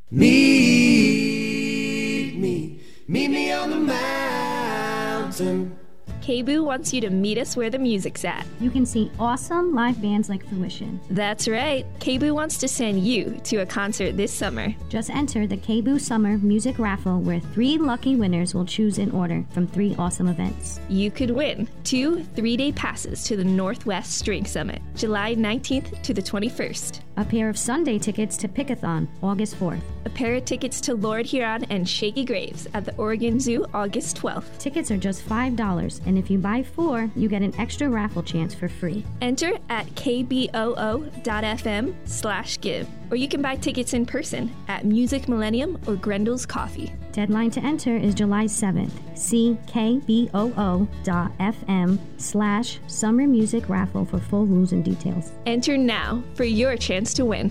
Meet me on the mountain. KBOO wants you to meet us where the music's at. You can see awesome live bands like Fruition. That's right. KBOO wants to send you to a concert this summer. Just enter the KBOO Summer Music Raffle, where 3 lucky winners will choose in order from 3 awesome events. You could win 2 3-day passes to the Northwest String Summit, July 19th to the 21st. A pair of Sunday tickets to Pickathon, August 4th. A pair of tickets to Lord Huron and Shaky Graves at the Oregon Zoo, August 12th. Tickets are just $5, and if you buy 4, you get an extra raffle chance for free. Enter at kboo.fm/give, or you can buy tickets in person at Music Millennium or Grendel's Coffee. Deadline to enter is July 7th. See kboo.fm/summer music raffle for full rules and details. Enter now for your chance to win.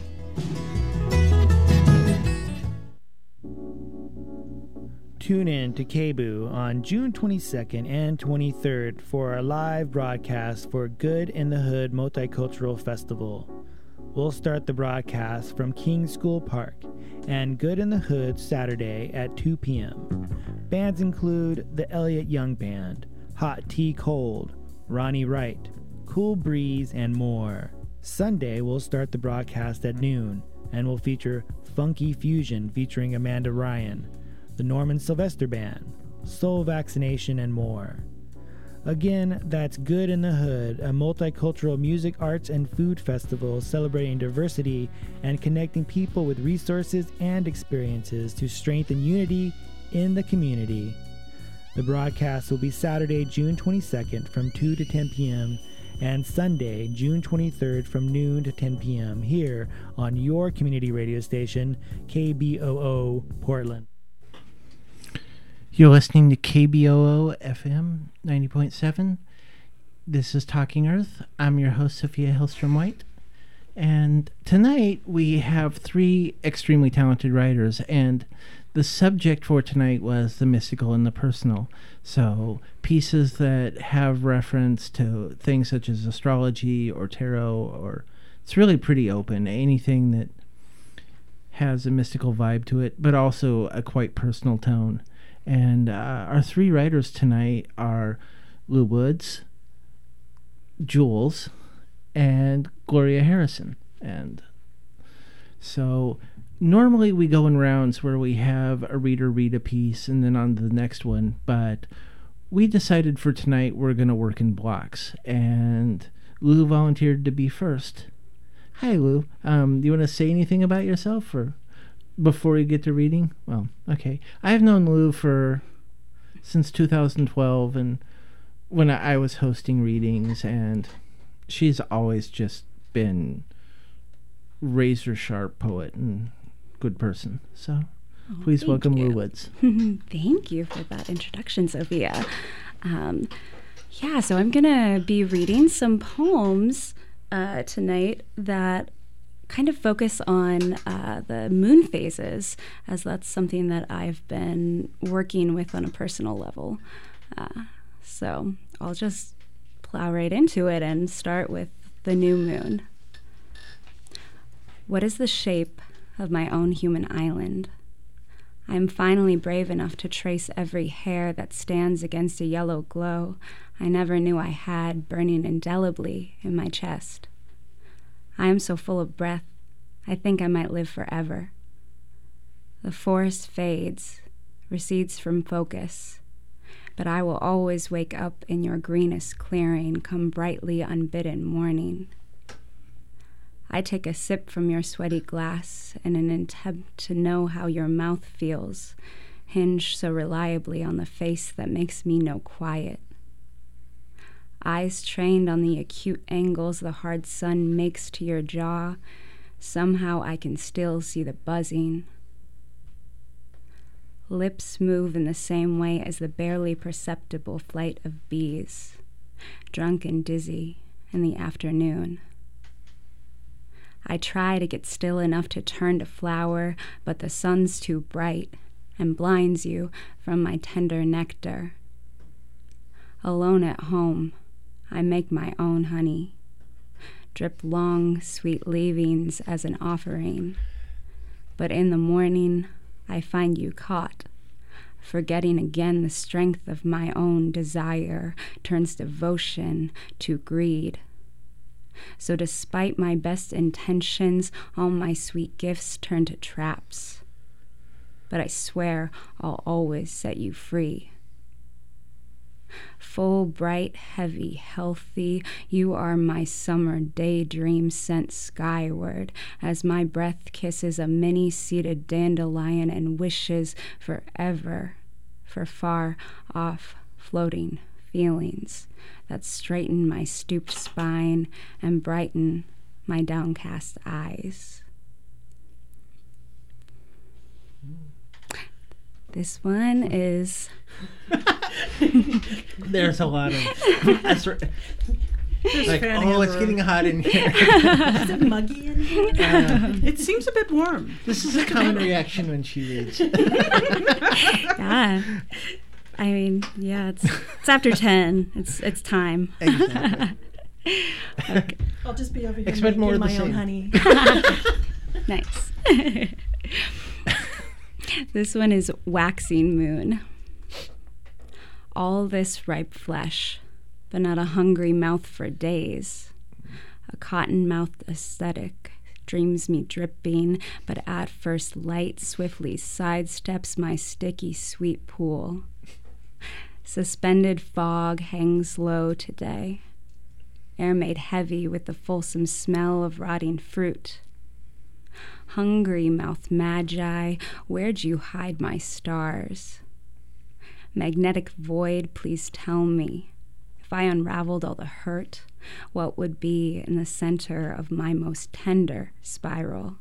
Tune in to KBOO on June 22nd and 23rd for our live broadcast for Good in the Hood Multicultural Festival. We'll start the broadcast from King School Park and Good in the Hood Saturday at 2 p.m. Bands include the Elliott Young Band, Hot Tea Cold, Ronnie Wright, Cool Breeze, and more. Sunday we'll start the broadcast at noon and will feature Funky Fusion featuring Amanda Ryan, the Norman Sylvester Band, Soul Vaccination, and more. Again, that's Good in the Hood, a multicultural music, arts, and food festival celebrating diversity and connecting people with resources and experiences to strengthen unity in the community. The broadcast will be Saturday, June 22nd from 2 to 10 p.m. and Sunday, June 23rd from noon to 10 p.m. here on your community radio station, KBOO Portland. You're listening to KBOO FM 90.7. This is Talking Earth. I'm your host, Sophia Hillstrom White. And tonight we have 3 extremely talented writers. And the subject for tonight was the mystical and the personal. So pieces that have reference to things such as astrology or tarot, or it's really pretty open. Anything that has a mystical vibe to it, but also a quite personal tone. And our 3 writers tonight are Lou Woods, Jules, and Gloria Harrison. And so normally we go in rounds where we have a reader read a piece and then on to the next one. But we decided for tonight we're going to work in blocks. And Lou volunteered to be first. Hi, Lou. Do you want to say anything about yourself, or before you get to reading? Well, okay. I've known Lou since 2012, and when I was hosting readings, and she's always just been razor sharp poet and good person. So please welcome Lou Woods. Thank you for that introduction, Sophia. So I'm gonna be reading some poems tonight that kind of focus on the moon phases, as that's something that I've been working with on a personal level. So I'll just plow right into it and start with the new moon. What is the shape of my own human island? I am finally brave enough to trace every hair that stands against a yellow glow I never knew I had burning indelibly in my chest. I am so full of breath, I think I might live forever. The forest fades, recedes from focus, but I will always wake up in your greenest clearing come brightly unbidden morning. I take a sip from your sweaty glass in an attempt to know how your mouth feels, hinged so reliably on the face that makes me know quiet. Eyes trained on the acute angles the hard sun makes to your jaw, somehow I can still see the buzzing. Lips move in the same way as the barely perceptible flight of bees, drunk and dizzy in the afternoon. I try to get still enough to turn to flower, but the sun's too bright and blinds you from my tender nectar. Alone at home, I make my own honey, drip long, sweet leavings as an offering, But in the morning, I find you caught, forgetting again the strength of my own desire turns devotion to greed. So despite my best intentions, all my sweet gifts turn to traps. But I swear I'll always set you free. Full, bright, heavy, healthy, you are my summer daydream sent skyward as my breath kisses a many-seated dandelion and wishes forever for far off floating feelings that straighten my stooped spine and brighten my downcast eyes. This one is... There's a lot of... That's right. Like, oh, it's getting hot in here. Is it muggy in here? It seems a bit warm. This is a common reaction when she reads. Yeah. I mean, yeah, it's after 10. It's time. Exactly. Okay. I'll just be over here Expect more making of the my same. own honey. Nice. This one is Waxing Moon. All this ripe flesh, but not a hungry mouth for days. A cotton-mouthed aesthetic dreams me dripping, but at first light swiftly sidesteps my sticky sweet pool. Suspended fog hangs low today, air made heavy with the fulsome smell of rotting fruit. Hungry mouth magi, where'd you hide my stars? Magnetic void, please tell me, if I unraveled all the hurt, what would be in the center of my most tender spiral?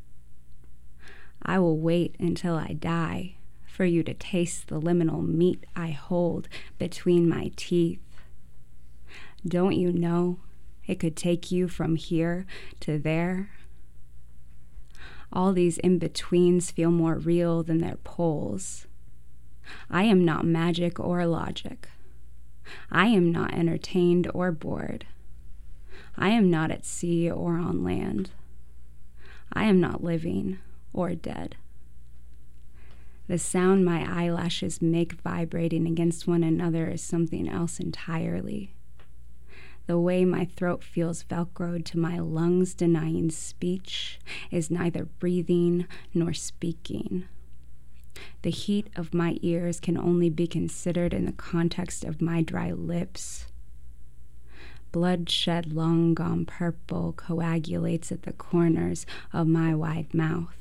I will wait until I die for you to taste the liminal meat I hold between my teeth. Don't you know it could take you from here to there? All these in-betweens feel more real than their poles. I am not magic or logic. I am not entertained or bored. I am not at sea or on land. I am not living or dead. The sound my eyelashes make vibrating against one another is something else entirely. The way my throat feels velcroed to my lungs denying speech is neither breathing nor speaking. The heat of my ears can only be considered in the context of my dry lips. Blood shed long gone purple coagulates at the corners of my wide mouth.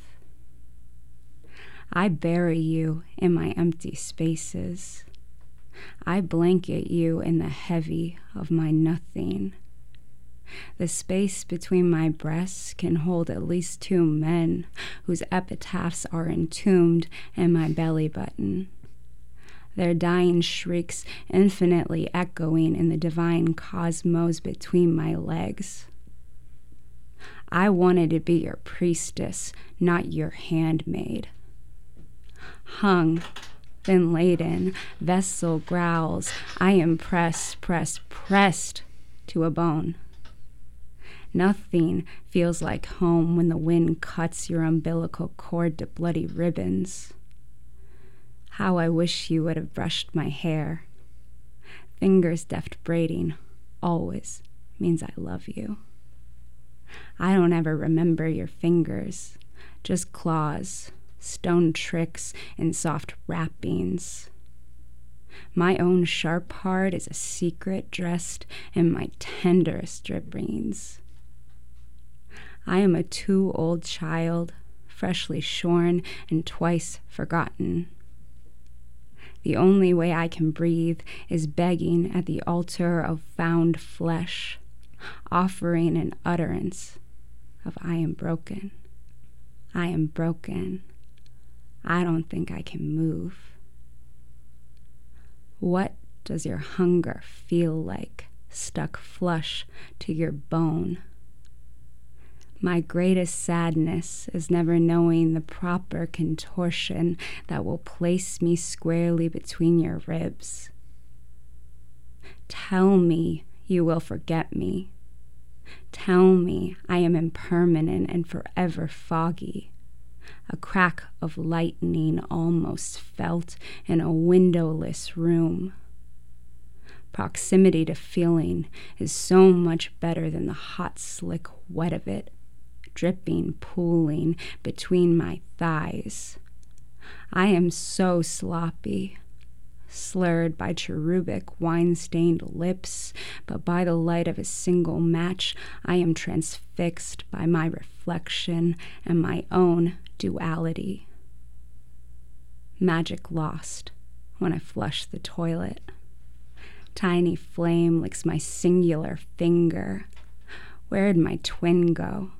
I bury you in my empty spaces. I blanket you in the heavy of my nothing. The space between my breasts can hold at least 2 men whose epitaphs are entombed in my belly button. Their dying shrieks infinitely echoing in the divine cosmos between my legs. I wanted to be your priestess, not your handmaid. Hung, then laden, vessel growls, I am pressed to a bone. Nothing feels like home when the wind cuts your umbilical cord to bloody ribbons. How I wish you would have brushed my hair. Fingers deft braiding always means I love you. I don't ever remember your fingers, just claws, stone tricks, and soft wrappings. My own sharp heart is a secret dressed in my tenderest drippings. I am a too old child, freshly shorn and twice forgotten. The only way I can breathe is begging at the altar of found flesh, offering an utterance of I am broken. I am broken. I don't think I can move. What does your hunger feel like, stuck flush to your bone? My greatest sadness is never knowing the proper contortion that will place me squarely between your ribs. Tell me you will forget me. Tell me I am impermanent and forever foggy. a crack of lightning almost felt in a windowless room. Proximity to feeling is so much better than the hot, slick wet of it, dripping, pooling between my thighs. I am so sloppy, slurred by cherubic, wine-stained lips, but by the light of a single match, I am transfixed by my reflection and my own duality. Magic lost when I flush the toilet. Tiny flame licks my singular finger. Where'd my twin go?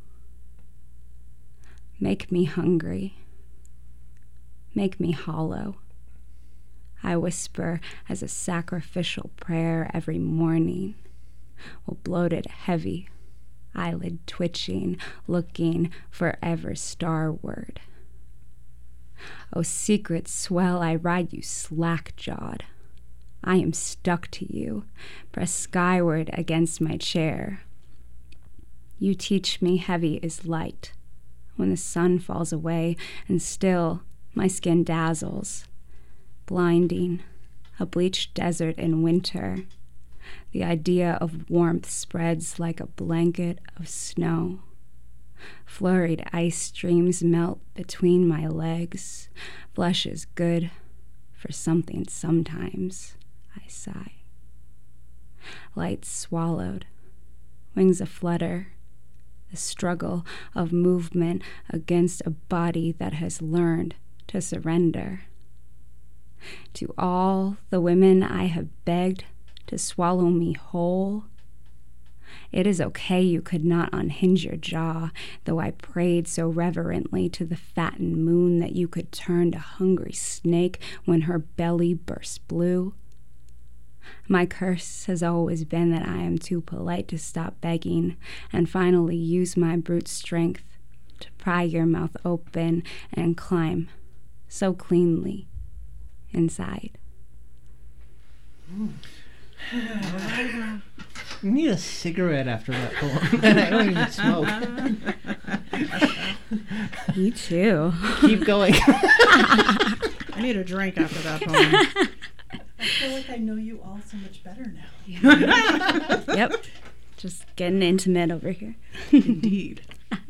Make me hungry. Make me hollow. I whisper as a sacrificial prayer every morning, while bloated heavy, eyelid twitching, looking forever starward. O secret swell, I ride you slack-jawed. I am stuck to you, pressed skyward against my chair. You teach me heavy is light, when the sun falls away, and still my skin dazzles, blinding, a bleached desert in winter. The idea of warmth spreads like a blanket of snow. Flurried ice streams melt between my legs. Flesh is good for something sometimes, I sigh. Light swallowed, wings aflutter, the struggle of movement against a body that has learned to surrender. To all the women I have begged to swallow me whole, it is okay you could not unhinge your jaw, though I prayed so reverently to the fattened moon that you could turn to hungry snake when her belly burst blue. My curse has always been that I am too polite to stop begging and finally use my brute strength to pry your mouth open and climb so cleanly inside. I need a cigarette after that poem, and I don't even smoke. Me too. Keep going. I need a drink after that poem. I feel like I know you all so much better now. Yeah. Yep. Just getting intimate over here. Indeed.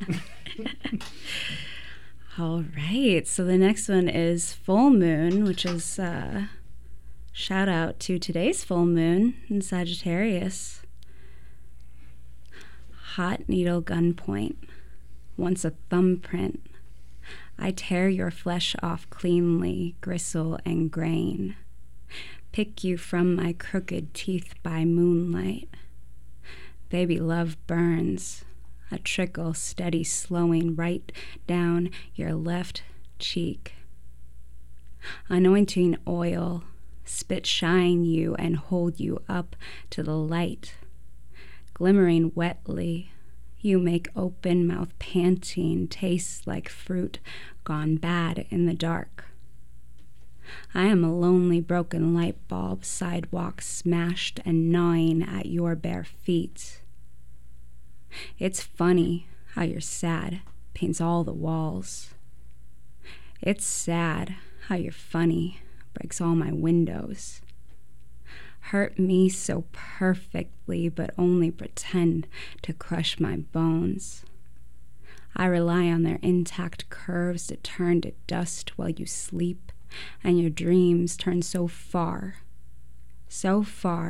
All right. So the next one is Full Moon, which is shout out to today's full moon in Sagittarius. Hot needle gunpoint, once a thumbprint. I tear your flesh off cleanly, gristle and grain. Pick you from my crooked teeth by moonlight. Baby love burns, a trickle steady slowing right down your left cheek. Anointing oil, spit shine you and hold you up to the light. Glimmering wetly, you make open mouth panting taste like fruit gone bad in the dark. I am a lonely broken light bulb, sidewalk smashed and gnawing at your bare feet. It's funny how your sad paints all the walls. It's sad how your funny breaks all my windows. Hurt me so perfectly, but only pretend to crush my bones. I rely on their intact curves to turn to dust while you sleep, and your dreams turn so far, so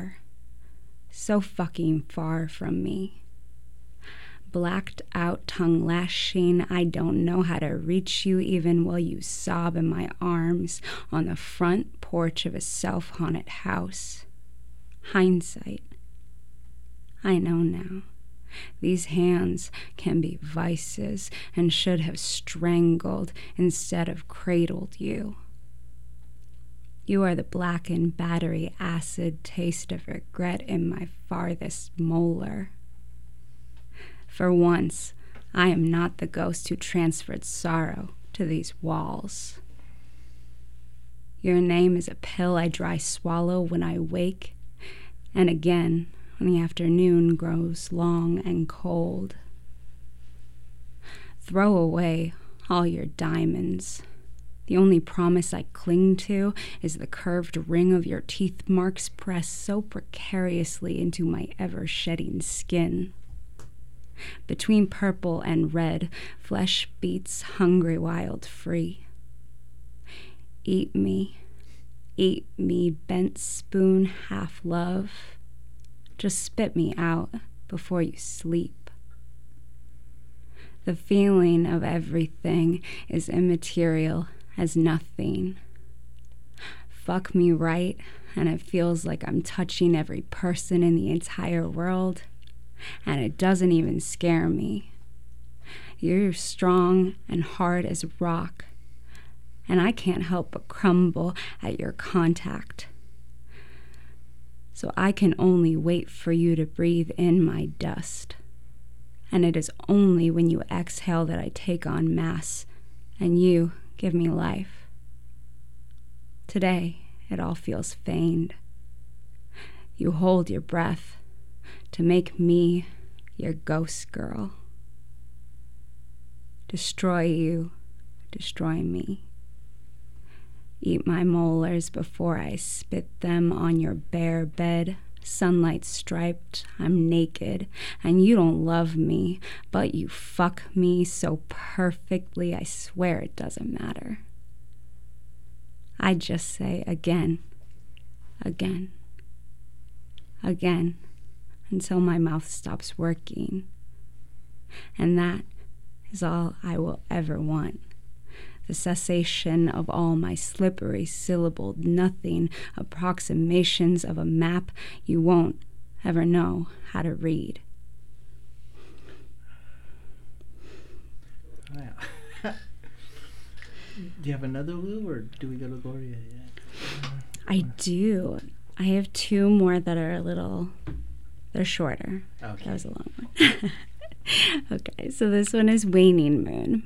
fucking far from me. Blacked out, tongue lashing, I don't know how to reach you even while you sob in my arms on the front porch of a self-haunted house. Hindsight. I know now. These hands can be vices and should have strangled instead of cradled you. You are the blackened battery acid taste of regret in my farthest molar. For once, I am not the ghost who transferred sorrow to these walls. Your name is a pill I dry swallow when I wake, and again when the afternoon grows long and cold. Throw away all your diamonds. The only promise I cling to is the curved ring of your teeth marks pressed so precariously into my ever-shedding skin. Between purple and red, flesh beats hungry wild free. Eat me, bent spoon half love. Just spit me out before you sleep. The feeling of everything is immaterial as nothing. Fuck me right, and it feels like I'm touching every person in the entire world, and it doesn't even scare me. You're strong and hard as rock, and I can't help but crumble at your contact. So I can only wait for you to breathe in my dust. And it is only when you exhale that I take on mass, and you give me life. Today, it all feels feigned. You hold your breath to make me your ghost girl. Destroy you, destroy me. Eat my molars before I spit them on your bare bed. Sunlight striped, I'm naked, and you don't love me, but you fuck me so perfectly, I swear it doesn't matter. I just say again, again, again, until my mouth stops working. And that is all I will ever want. The cessation of all my slippery syllabled nothing approximations of a map you won't ever know how to read. Wow. Do you have another Lou, or do we go to Gloria yet? I do. I have two more that are they're shorter. Okay. That was a long one. Okay, so this one is Waning Moon.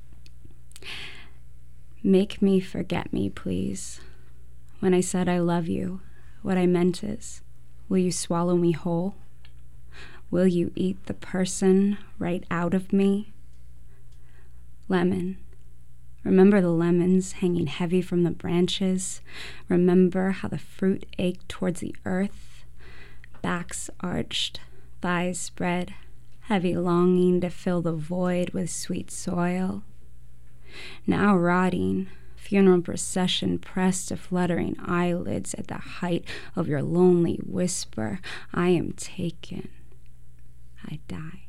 Make me forget me, please. When I said I love you, what I meant is, will you swallow me whole? Will you eat the person right out of me? Lemon. Remember the lemons hanging heavy from the branches? Remember how the fruit ached towards the earth? Backs arched, thighs spread, heavy longing to fill the void with sweet soil. Now rotting, funeral procession pressed to fluttering eyelids at the height of your lonely whisper, I am taken, I die.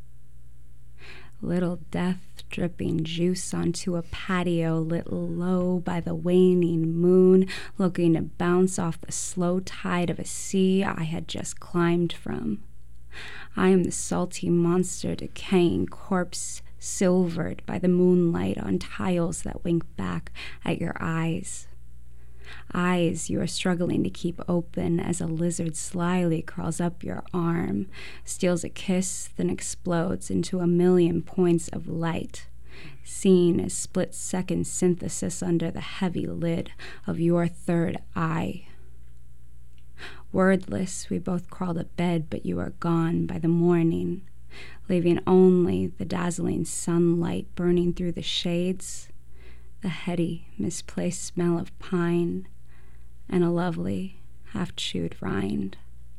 Little death dripping juice onto a patio lit low by the waning moon, looking to bounce off the slow tide of a sea I had just climbed from. I am the salty monster decaying corpse, silvered by the moonlight on tiles that wink back at your eyes. Eyes you are struggling to keep open as a lizard slyly crawls up your arm, steals a kiss, then explodes into a million points of light, seen as split-second synthesis under the heavy lid of your third eye. Wordless, we both crawl to bed, but you are gone by the morning, leaving only the dazzling sunlight burning through the shades, the heady, misplaced smell of pine, and a lovely, half-chewed rind.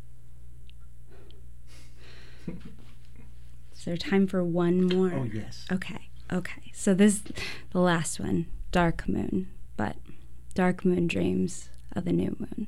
Is there time for one more? Oh, yes. Okay. So this, the last one, Dark Moon, but dark moon dreams of the new moon.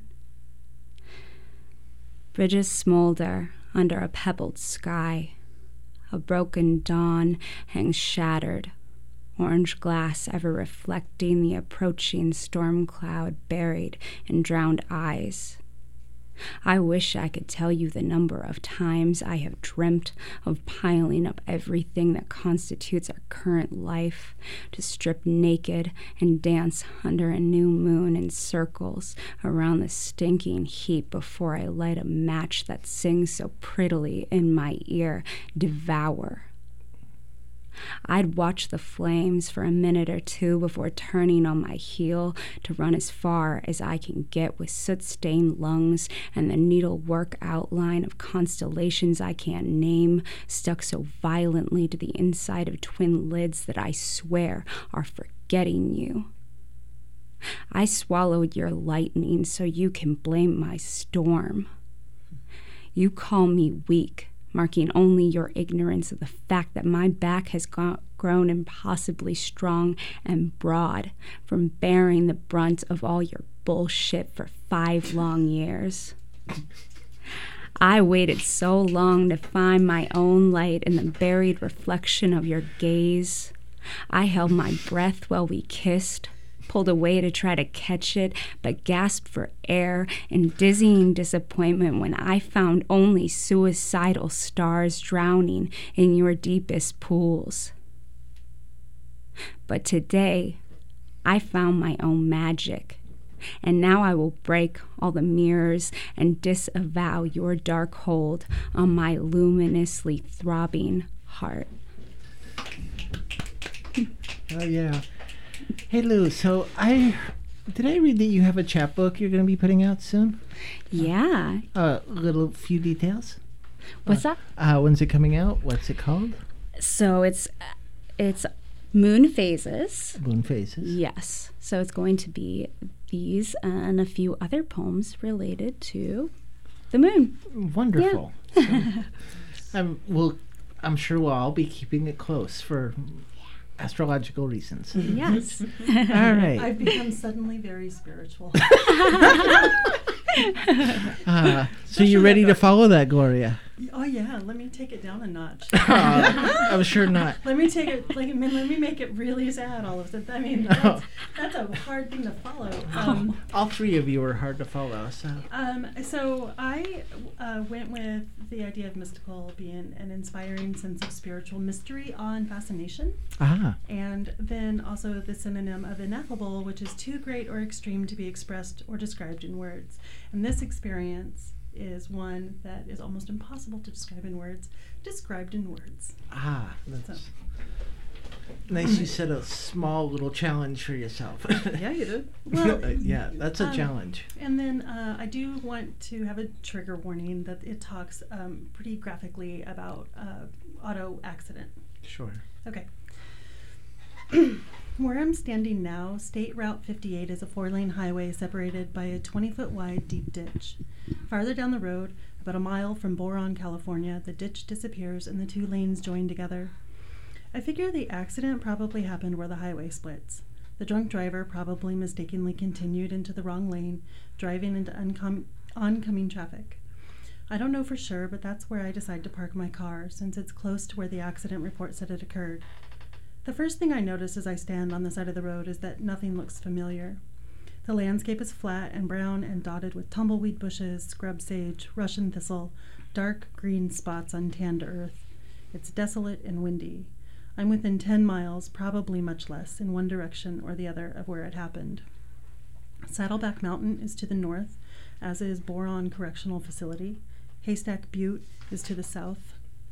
Bridges smolder under a pebbled sky. A broken dawn hangs shattered, orange glass ever reflecting the approaching storm cloud buried in drowned eyes. I wish I could tell you the number of times I have dreamt of piling up everything that constitutes our current life, to strip naked and dance under a new moon in circles around the stinking heap before I light a match that sings so prettily in my ear, devour. I'd watch the flames for a minute or two before turning on my heel to run as far as I can get with soot-stained lungs and the needlework outline of constellations I can't name stuck so violently to the inside of twin lids that I swear are forgetting you. I swallowed your lightning so you can blame my storm. You call me weak, marking only your ignorance of the fact that my back has grown impossibly strong and broad from bearing the brunt of all your bullshit for 5 long years. I waited so long to find my own light in the buried reflection of your gaze. I held my breath while we kissed, pulled away to try to catch it, but gasped for air in dizzying disappointment when I found only suicidal stars drowning in your deepest pools. But today, I found my own magic, and now I will break all the mirrors and disavow your dark hold on my luminously throbbing heart. Oh, yeah. Hey, Lou, so did I read that you have a chapbook you're going to be putting out soon? Yeah. Little few details? What's that? When's it coming out? What's it called? So it's Moon Phases. Moon Phases. Yes. So it's going to be these and a few other poems related to the moon. Wonderful. Yeah. I'm sure we'll all be keeping it close for astrological reasons. Yes. All right. I've become suddenly very spiritual. So you ready to follow that, Gloria? Oh yeah, let me take it down a notch. I'm sure not. Let me take it. Let me make it really sad. All of it. I mean, that's a hard thing to follow. All three of you are hard to follow. So I went with the idea of mystical being an inspiring sense of spiritual mystery, awe, and fascination. And then also the synonym of ineffable, which is too great or extreme to be expressed or described in words. And this experience is one that is almost impossible to describe in words, described in words. That's nice. You set a small little challenge for yourself. Yeah, you did. Well, yeah, that's a challenge. And then I do want to have a trigger warning that it talks pretty graphically about auto accident. Sure. Okay. Where I'm standing now, State Route 58 is a 4-lane highway separated by a 20-foot wide deep ditch. Farther down the road, about a mile from Boron, California, the ditch disappears and the 2 lanes join together. I figure the accident probably happened where the highway splits. The drunk driver probably mistakenly continued into the wrong lane, driving into oncoming traffic. I don't know for sure, but that's where I decide to park my car, since it's close to where the accident report said it occurred. The first thing I notice as I stand on the side of the road is that nothing looks familiar. The landscape is flat and brown and dotted with tumbleweed bushes, scrub sage, Russian thistle, dark green spots on tanned earth. It's desolate and windy. I'm within 10 miles, probably much less, in one direction or the other of where it happened. Saddleback Mountain is to the north, as is Boron Correctional Facility. Haystack Butte is to the south.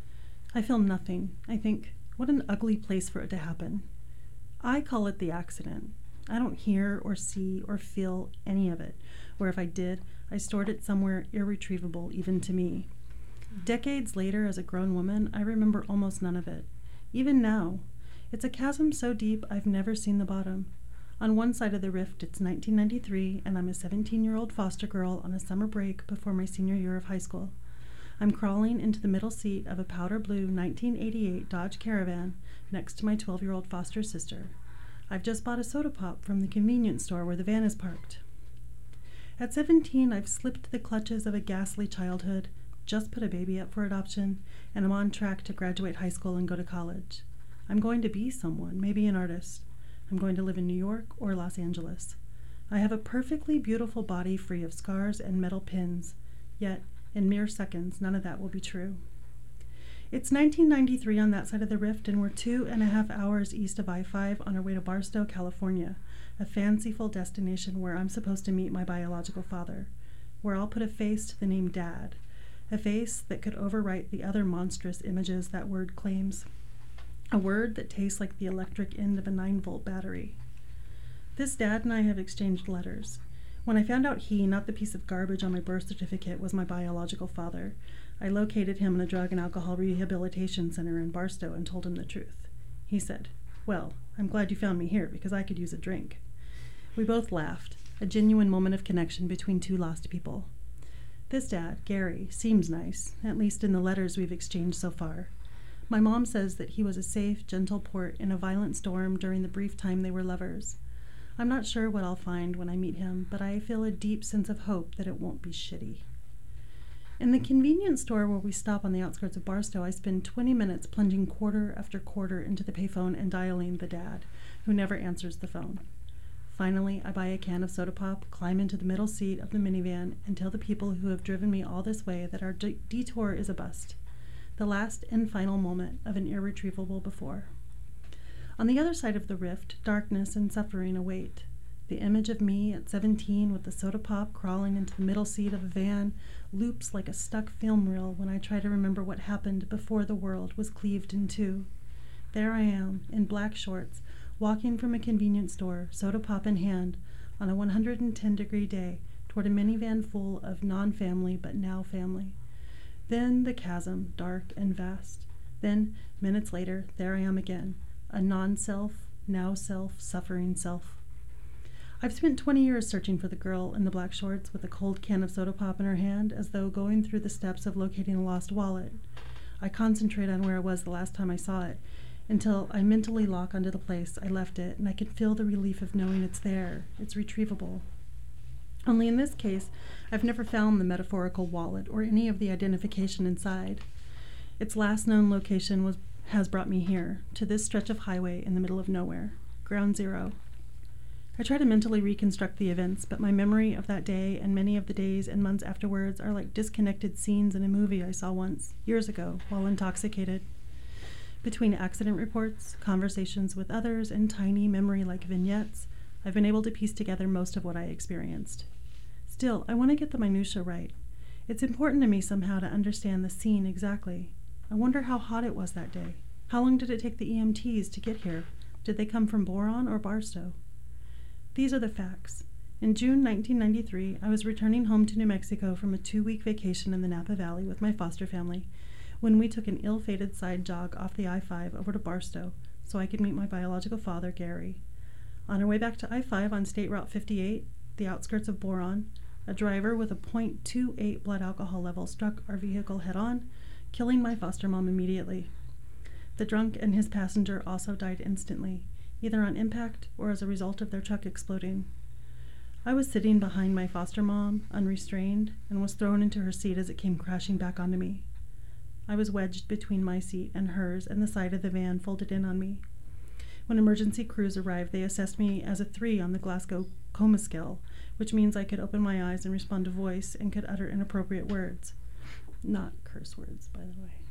I feel nothing. I think, what an ugly place for it to happen. I call it the accident. I don't hear or see or feel any of it, or if I did, I stored it somewhere irretrievable even to me. Decades later, as a grown woman, I remember almost none of it. Even now, it's a chasm so deep I've never seen the bottom. On one side of the rift, it's 1993, and I'm a 17-year-old foster girl on a summer break before my senior year of high school. I'm crawling into the middle seat of a powder blue 1988 Dodge Caravan next to my 12-year-old foster sister. I've just bought a soda pop from the convenience store where the van is parked. At 17, I've slipped the clutches of a ghastly childhood, just put a baby up for adoption, and I'm on track to graduate high school and go to college. I'm going to be someone, maybe an artist. I'm going to live in New York or Los Angeles. I have a perfectly beautiful body free of scars and metal pins, yet in mere seconds, none of that will be true. It's 1993 on that side of the rift, and we're 2.5 hours east of I-5 on our way to Barstow, California, a fanciful destination where I'm supposed to meet my biological father, where I'll put a face to the name Dad, a face that could overwrite the other monstrous images that word claims. a word that tastes like the electric end of a 9-volt battery. This dad and I have exchanged letters. When I found out he, not the piece of garbage on my birth certificate, was my biological father, I located him in a drug and alcohol rehabilitation center in Barstow and told him the truth. He said, "Well, I'm glad you found me here because I could use a drink." We both laughed, a genuine moment of connection between two lost people. This dad, Gary, seems nice, at least in the letters we've exchanged so far. My mom says that he was a safe, gentle port in a violent storm during the brief time they were lovers. I'm not sure what I'll find when I meet him, but I feel a deep sense of hope that it won't be shitty. In the convenience store where we stop on the outskirts of Barstow, I spend 20 minutes plunging quarter after quarter into the payphone and dialing the dad, who never answers the phone. Finally, I buy a can of soda pop, climb into the middle seat of the minivan, and tell the people who have driven me all this way that our detour is a bust, the last and final moment of an irretrievable before. On the other side of the rift, darkness and suffering await. The image of me at 17 with the soda pop crawling into the middle seat of a van loops like a stuck film reel when I try to remember what happened before the world was cleaved in two. There I am, in black shorts, walking from a convenience store, soda pop in hand, on a 110-degree day toward a minivan full of non-family but now family. Then the chasm, dark and vast. Then, minutes later, there I am again, a non-self, now self, suffering self. I've spent 20 years searching for the girl in the black shorts with a cold can of soda pop in her hand, as though going through the steps of locating a lost wallet. I concentrate on where I was the last time I saw it, until I mentally lock onto the place I left it, and I can feel the relief of knowing it's there, it's retrievable. Only in this case, I've never found the metaphorical wallet or any of the identification inside. Its last known location has brought me here, to this stretch of highway in the middle of nowhere, ground zero. I try to mentally reconstruct the events, but my memory of that day and many of the days and months afterwards are like disconnected scenes in a movie I saw once, years ago, while intoxicated. Between accident reports, conversations with others, and tiny memory-like vignettes, I've been able to piece together most of what I experienced. Still, I want to get the minutiae right. It's important to me somehow to understand the scene exactly. I wonder how hot it was that day. How long did it take the EMTs to get here? Did they come from Boron or Barstow? These are the facts. In June 1993, I was returning home to New Mexico from a 2-week vacation in the Napa Valley with my foster family, when we took an ill-fated side jog off the I-5 over to Barstow so I could meet my biological father, Gary. On our way back to I-5 on State Route 58, the outskirts of Boron, a driver with a .28 blood alcohol level struck our vehicle head-on, killing my foster mom immediately. The drunk and his passenger also died instantly, either on impact or as a result of their truck exploding. I was sitting behind my foster mom, unrestrained, and was thrown into her seat as it came crashing back onto me. I was wedged between my seat and hers, and the side of the van folded in on me. When emergency crews arrived, they assessed me as a 3 on the Glasgow Coma Scale, which means I could open my eyes and respond to voice and could utter inappropriate words. Not curse words, by the way.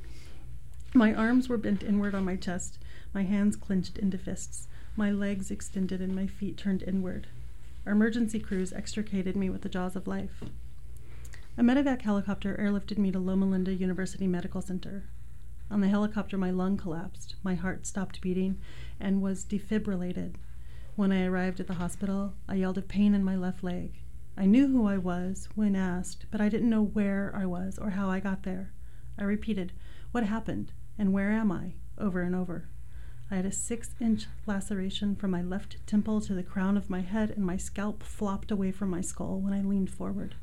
My arms were bent inward on my chest, my hands clenched into fists, my legs extended and my feet turned inward. Our emergency crews extricated me with the jaws of life. A medevac helicopter airlifted me to Loma Linda University Medical Center. On the helicopter, my lung collapsed, my heart stopped beating, and was defibrillated. When I arrived at the hospital, I yelled of pain in my left leg. I knew who I was when asked, but I didn't know where I was or how I got there. I repeated, "What happened? And where am I?" over and over. I had a 6-inch laceration from my left temple to the crown of my head, and my scalp flopped away from my skull when I leaned forward.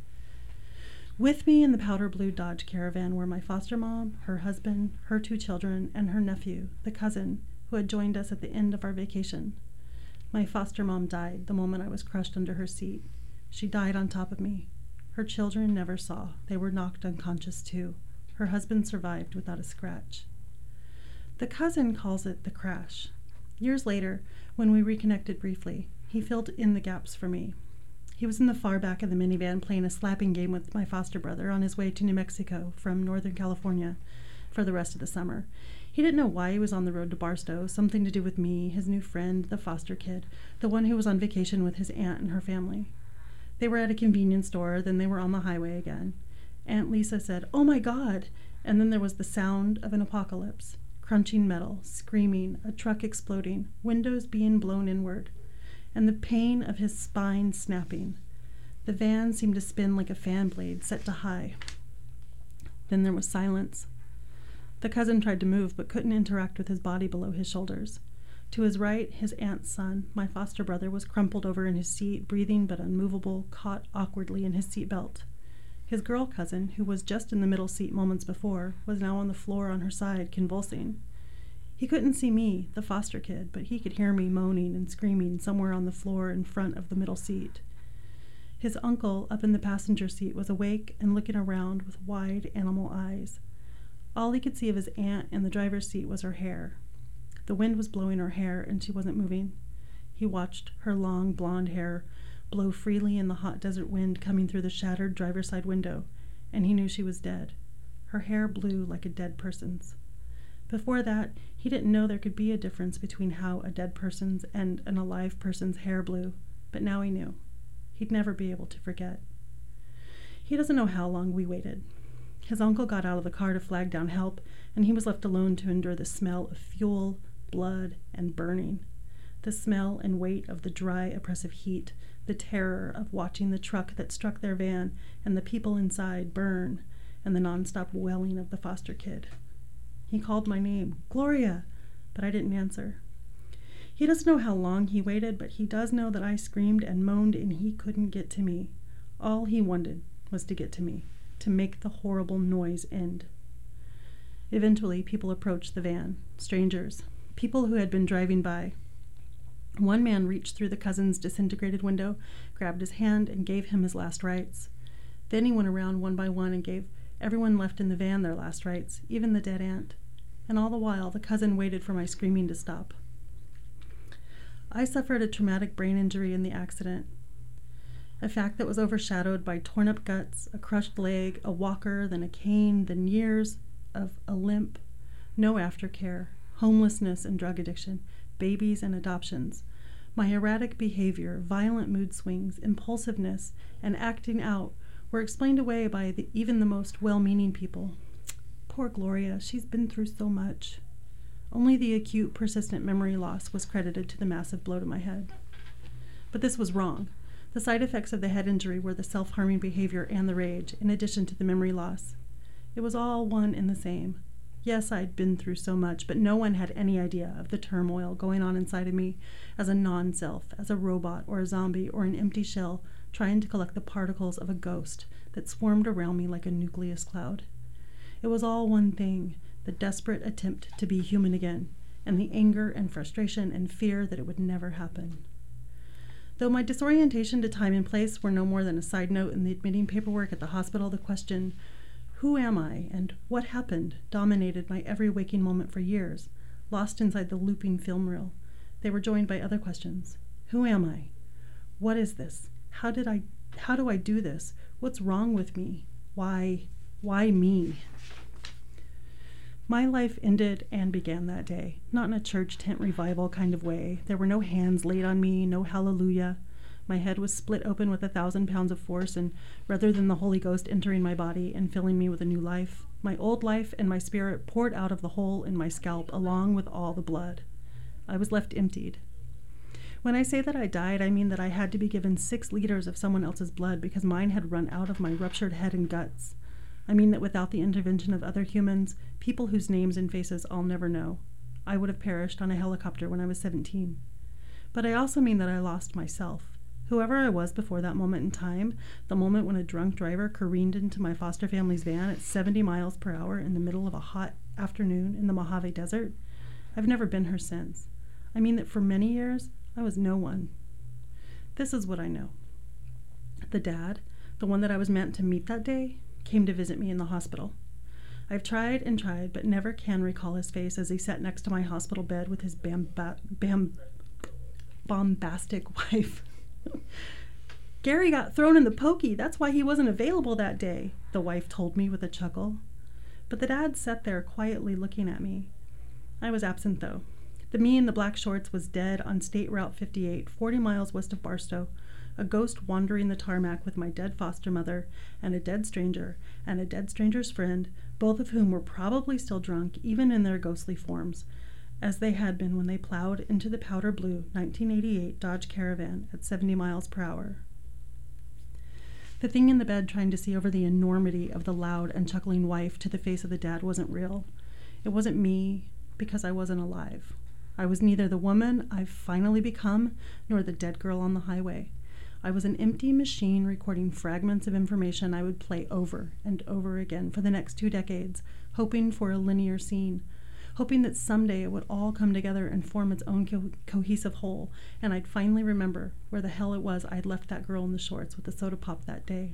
With me in the powder blue Dodge Caravan were my foster mom, her husband, her 2 children, and her nephew, the cousin, who had joined us at the end of our vacation. My foster mom died the moment I was crushed under her seat. She died on top of me. Her children never saw. They were knocked unconscious too. Her husband survived without a scratch. The cousin calls it the crash. Years later, when we reconnected briefly, he filled in the gaps for me. He was in the far back of the minivan playing a slapping game with my foster brother on his way to New Mexico from Northern California for the rest of the summer. He didn't know why he was on the road to Barstow, something to do with me, his new friend, the foster kid, the one who was on vacation with his aunt and her family. They were at a convenience store, then they were on the highway again. Aunt Lisa said, "Oh my God!" And then there was the sound of an apocalypse. crunching metal, screaming, a truck exploding, windows being blown inward, and the pain of his spine snapping. The van seemed to spin like a fan blade set to high. Then there was silence. The cousin tried to move, but couldn't interact with his body below his shoulders. To his right, his aunt's son, my foster brother, was crumpled over in his seat, breathing but unmovable, caught awkwardly in his seatbelt. His girl cousin, who was just in the middle seat moments before, was now on the floor on her side, convulsing. He couldn't see me, the foster kid, but he could hear me moaning and screaming somewhere on the floor in front of the middle seat. His uncle, up in the passenger seat, was awake and looking around with wide animal eyes. All he could see of his aunt in the driver's seat was her hair. The wind was blowing her hair, and she wasn't moving. He watched her long blonde hair blow freely in the hot desert wind coming through the shattered driver's side window, and he knew she was dead. Her hair blew like a dead person's. Before that, he didn't know there could be a difference between how a dead person's and an alive person's hair blew, but now he knew. He'd never be able to forget. He doesn't know how long we waited. His uncle got out of the car to flag down help, and he was left alone to endure the smell of fuel, blood, and burning. The smell and weight of the dry, oppressive heat, the terror of watching the truck that struck their van and the people inside burn, and the nonstop wailing of the foster kid. He called my name, Gloria, but I didn't answer. He doesn't know how long he waited, but he does know that I screamed and moaned and he couldn't get to me. All he wanted was to get to me, to make the horrible noise end. Eventually, people approached the van, strangers, people who had been driving by. One man reached through the cousin's disintegrated window, grabbed his hand, and gave him his last rites. Then he went around one by one and gave everyone left in the van their last rites, even the dead aunt. And all the while, the cousin waited for my screaming to stop. I suffered a traumatic brain injury in the accident, a fact that was overshadowed by torn-up guts, a crushed leg, a walker, then a cane, then years of a limp, no aftercare, homelessness and drug addiction, babies and adoptions. My erratic behavior, violent mood swings, impulsiveness, and acting out were explained away by even the most well-meaning people. Poor Gloria, she's been through so much. Only the acute, persistent memory loss was credited to the massive blow to my head. But this was wrong. The side effects of the head injury were the self-harming behavior and the rage, in addition to the memory loss. It was all one and the same. Yes, I'd been through so much, but no one had any idea of the turmoil going on inside of me as a non-self, as a robot or a zombie or an empty shell trying to collect the particles of a ghost that swarmed around me like a nucleus cloud. It was all one thing, the desperate attempt to be human again, and the anger and frustration and fear that it would never happen. Though my disorientation to time and place were no more than a side note in the admitting paperwork at the hospital, the question, who am I and what happened, dominated my every waking moment for years, lost inside the looping film reel. They were joined by other questions. Who am I? What is this? How do I do this? What's wrong with me? Why me? My life ended and began that day, not in a church tent revival kind of way. There were no hands laid on me, no hallelujah. My head was split open with 1,000 pounds of force, and rather than the Holy Ghost entering my body and filling me with a new life, my old life and my spirit poured out of the hole in my scalp along with all the blood. I was left emptied. When I say that I died, I mean that I had to be given 6 liters of someone else's blood because mine had run out of my ruptured head and guts. I mean that without the intervention of other humans, people whose names and faces I'll never know, I would have perished on a helicopter when I was 17. But I also mean that I lost myself. Whoever I was before that moment in time, the moment when a drunk driver careened into my foster family's van at 70 miles per hour in the middle of a hot afternoon in the Mojave Desert, I've never been her since. I mean that for many years, I was no one. This is what I know. The dad, the one that I was meant to meet that day, came to visit me in the hospital. I've tried and tried, but never can recall his face as he sat next to my hospital bed with his bombastic wife. Gary got thrown in the pokey. That's why he wasn't available that day, the wife told me with a chuckle. But the dad sat there quietly looking at me. I was absent, though. The me in the black shorts was dead on State Route 58, 40 miles west of Barstow, a ghost wandering the tarmac with my dead foster mother and a dead stranger and a dead stranger's friend, both of whom were probably still drunk, even in their ghostly forms, as they had been when they plowed into the powder blue 1988 Dodge Caravan at 70 miles per hour. The thing in the bed trying to see over the enormity of the loud and chuckling wife to the face of the dad wasn't real. It wasn't me, because I wasn't alive. I was neither the woman I've finally become, nor the dead girl on the highway. I was an empty machine recording fragments of information I would play over and over again for the next 2 decades, hoping for a linear scene, hoping that someday it would all come together and form its own cohesive whole, and I'd finally remember where the hell it was I'd left that girl in the shorts with the soda pop that day.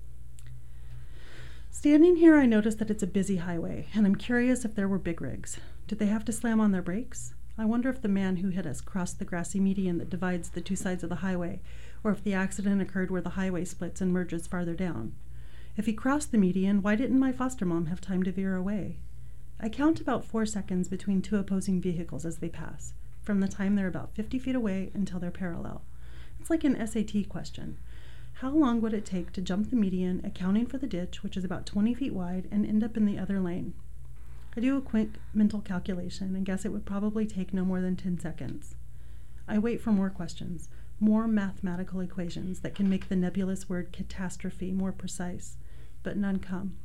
Standing here, I noticed that it's a busy highway, and I'm curious if there were big rigs. Did they have to slam on their brakes? I wonder if the man who hit us crossed the grassy median that divides the 2 sides of the highway, or if the accident occurred where the highway splits and merges farther down. If he crossed the median, why didn't my foster mom have time to veer away? I count about 4 seconds between 2 opposing vehicles as they pass, from the time they're about 50 feet away until they're parallel. It's like an SAT question. How long would it take to jump the median, accounting for the ditch, which is about 20 feet wide, and end up in the other lane? I do a quick mental calculation and guess it would probably take no more than 10 seconds. I wait for more questions, more mathematical equations that can make the nebulous word catastrophe more precise, but none come.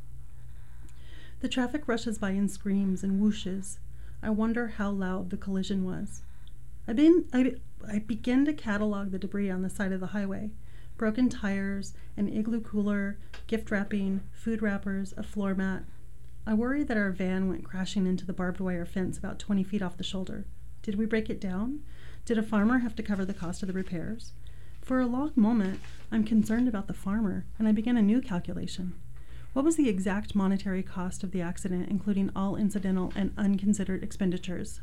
The traffic rushes by in screams and whooshes. I wonder how loud the collision was. I begin to catalog the debris on the side of the highway. Broken tires, an igloo cooler, gift wrapping, food wrappers, a floor mat. I worry that our van went crashing into the barbed wire fence about 20 feet off the shoulder. Did we break it down? Did a farmer have to cover the cost of the repairs? For a long moment, I'm concerned about the farmer, and I begin a new calculation. What was the exact monetary cost of the accident, including all incidental and unconsidered expenditures?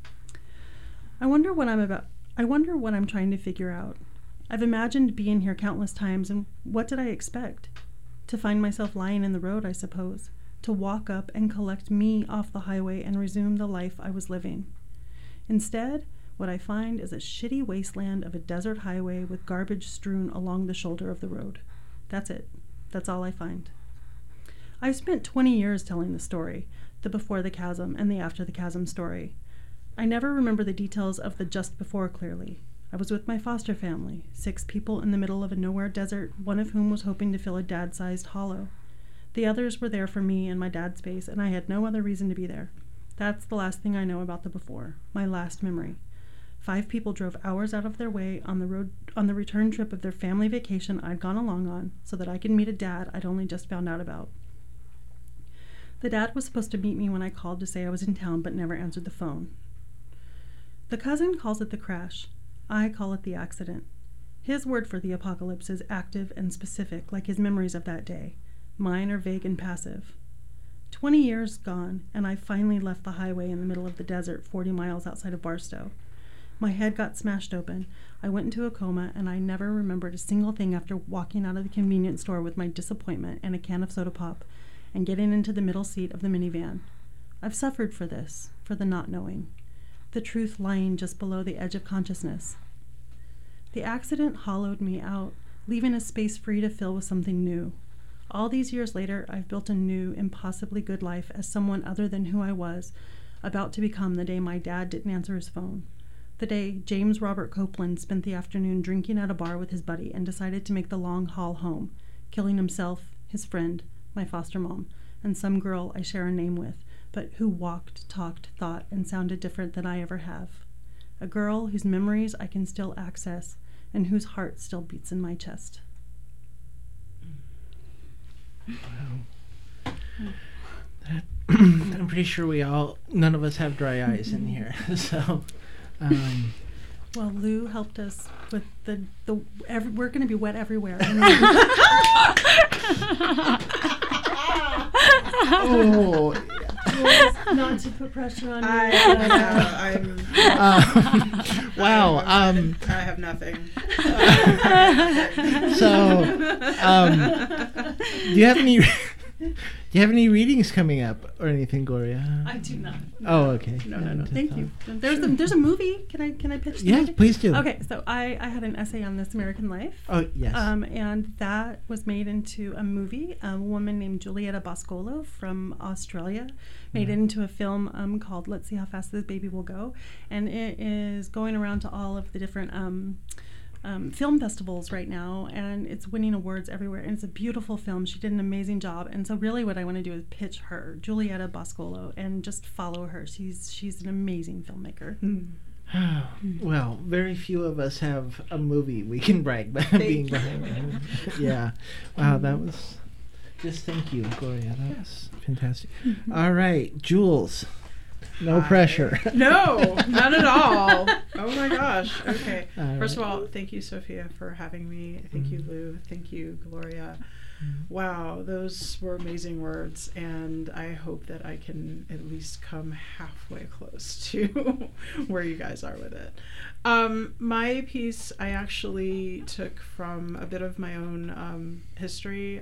I wonder what I'm trying to figure out. I've imagined being here countless times, and what did I expect? To find myself lying in the road, I suppose. To walk up and collect me off the highway and resume the life I was living. Instead, what I find is a shitty wasteland of a desert highway with garbage strewn along the shoulder of the road. That's it. That's all I find. I've spent 20 years telling the story, the before the chasm and the after the chasm story. I never remember the details of the just before clearly. I was with my foster family, 6 people in the middle of a nowhere desert, one of whom was hoping to fill a dad-sized hollow. The others were there for me and my dad's space, and I had no other reason to be there. That's the last thing I know about the before, my last memory. 5 people drove hours out of their way on the return trip of their family vacation I'd gone along on, so that I could meet a dad I'd only just found out about. The dad was supposed to meet me when I called to say I was in town, but never answered the phone. The cousin calls it the crash. I call it the accident. His word for the apocalypse is active and specific, like his memories of that day. Mine are vague and passive. 20 years gone, and I finally left the highway in the middle of the desert 40 miles outside of Barstow. My head got smashed open. I went into a coma, and I never remembered a single thing after walking out of the convenience store with my disappointment and a can of soda pop and getting into the middle seat of the minivan. I've suffered for this, for the not knowing. The truth lying just below the edge of consciousness. The accident hollowed me out, leaving a space free to fill with something new. All these years later, I've built a new, impossibly good life as someone other than who I was, about to become the day my dad didn't answer his phone. The day James Robert Copeland spent the afternoon drinking at a bar with his buddy and decided to make the long haul home, killing himself, his friend, my foster mom, and some girl I share a name with, but who walked, talked, thought, and sounded different than I ever have. A girl whose memories I can still access and whose heart still beats in my chest. Wow. I'm pretty sure none of us have dry eyes in here. So, well, Lou helped us with we're going to be wet everywhere. Oh, not to put pressure on you. Wow. I have nothing. So, do you have any? you have any readings coming up or anything, Gloria? I do not. Oh, okay. No. Thank you. There's a movie. Can I pitch the Yes, movie? please do. Okay, so I had an essay on This American Life. Oh, yes. And that was made into a movie. A woman named Julieta Boscolo from Australia made it into a film called Let's See How Fast This Baby Will Go. And it is going around to all of the different film festivals right now, and it's winning awards everywhere, and it's a beautiful film. She did an amazing job, and so really what I want to do is pitch her, Julieta Boscolo, and just follow her. She's an amazing filmmaker. Well, very few of us have a movie we can brag about being behind. Yeah. Wow, that was... Just thank you, Gloria. That was fantastic. All right, Jules. No pressure. No, not at all. Oh my gosh. Okay. First of right. all, thank you, Sophia, for having me. Thank you, Lou. Thank you, Gloria. Wow, those were amazing words, and I hope that I can at least come halfway close to where you guys are with it. My piece I actually took from a bit of my own history.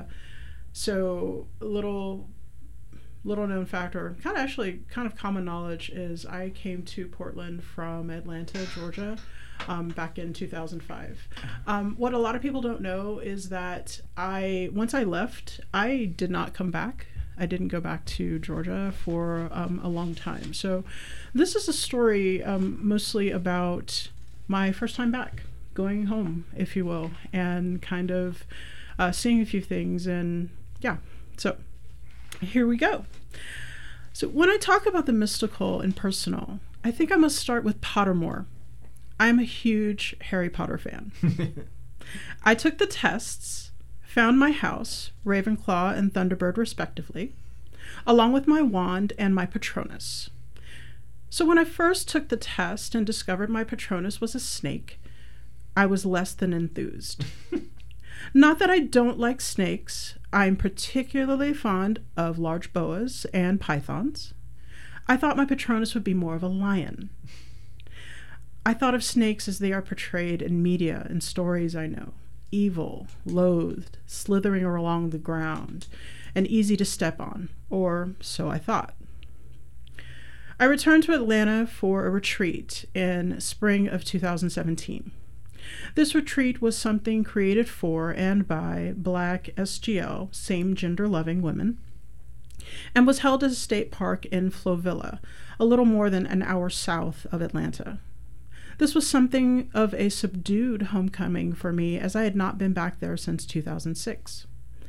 So little known fact, or kind of common knowledge, is I came to Portland from Atlanta, Georgia, back in 2005. What a lot of people don't know is that once I left, I did not come back. I didn't go back to Georgia for a long time. So this is a story mostly about my first time back, going home, if you will, and kind of seeing a few things. And yeah, so here we go. So when I talk about the mystical and personal, I think I must start with Pottermore. I'm a huge Harry Potter fan. I took the tests, found my house, Ravenclaw and Thunderbird respectively, along with my wand and my Patronus. So when I first took the test and discovered my Patronus was a snake, I was less than enthused. Not that I don't like snakes. I'm particularly fond of large boas and pythons. I thought my Patronus would be more of a lion. I thought of snakes as they are portrayed in media and stories I know. Evil, loathed, slithering along the ground, and easy to step on, or so I thought. I returned to Atlanta for a retreat in spring of 2017. This retreat was something created for and by Black SGL, same gender loving women, and was held at a state park in Flovilla, a little more than an hour south of Atlanta. This was something of a subdued homecoming for me, as I had not been back there since 2006.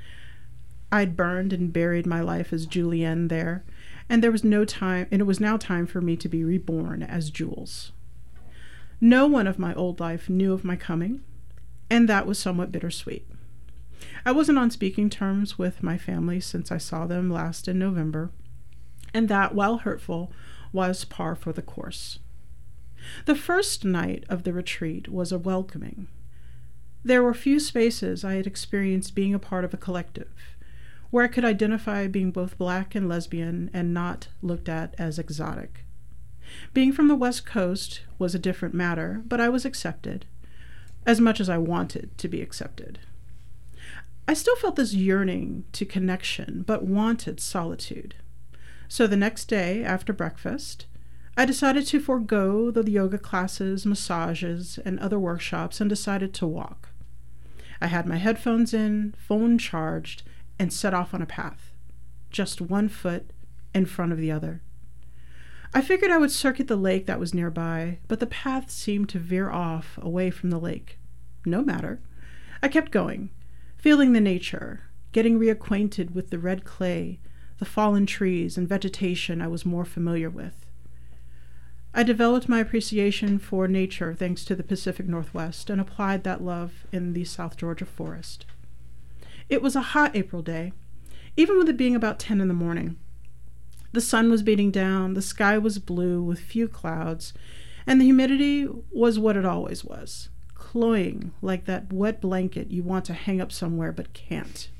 I'd burned and buried my life as Julienne there, and there was no time, and it was now time for me to be reborn as Jules. No one of my old life knew of my coming, and that was somewhat bittersweet. I wasn't on speaking terms with my family since I saw them last in November, and that, while hurtful, was par for the course. The first night of the retreat was a welcoming. There were few spaces I had experienced being a part of a collective, where I could identify being both Black and lesbian and not looked at as exotic. Being from the West Coast was a different matter, but I was accepted, as much as I wanted to be accepted. I still felt this yearning to connection, but wanted solitude. So the next day, after breakfast, I decided to forego the yoga classes, massages, and other workshops and decided to walk. I had my headphones in, phone charged, and set off on a path, just one foot in front of the other. I figured I would circuit the lake that was nearby, but the path seemed to veer off away from the lake. No matter. I kept going, feeling the nature, getting reacquainted with the red clay, the fallen trees and vegetation I was more familiar with. I developed my appreciation for nature thanks to the Pacific Northwest and applied that love in the South Georgia forest. It was a hot April day, even with it being about 10 in the morning. The sun was beating down, the sky was blue with few clouds, and the humidity was what it always was, cloying like that wet blanket you want to hang up somewhere but can't.